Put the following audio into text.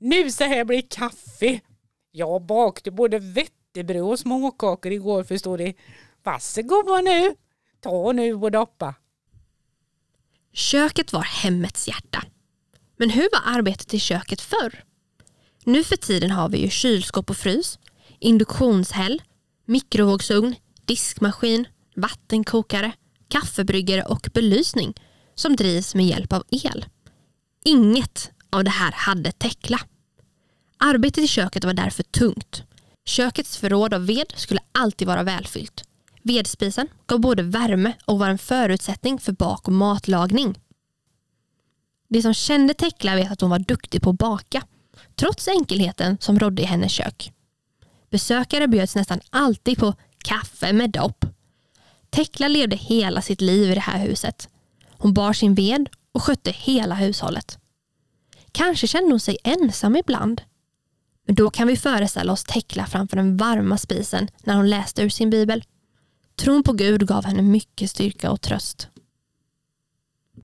Nu så här blir kaffe. Jag bakte både vetebröd och småkakor igår, förstår du. Varsågod nu. Ta nu och doppa. Köket var hemmets hjärta. Men hur var arbetet i köket förr? Nu för tiden har vi ju kylskåp och frys, induktionshäll, mikrovågsugn, diskmaskin, vattenkokare, kaffebryggare och belysning som drivs med hjälp av el. Inget av det här hade Tekla. Arbetet i köket var därför tungt. Kökets förråd av ved skulle alltid vara välfyllt. Vedspisen gav både värme och var en förutsättning för bak- och matlagning. De som kände Tekla vet att hon var duktig på att baka, trots enkelheten som rådde i hennes kök. Besökare bjöds nästan alltid på kaffe med dopp. Tekla levde hela sitt liv i det här huset. Hon bar sin ved och skötte hela hushållet. Kanske kände hon sig ensam ibland. Men då kan vi föreställa oss Tekla framför den varma spisen när hon läste ur sin bibel. Tron på Gud gav henne mycket styrka och tröst.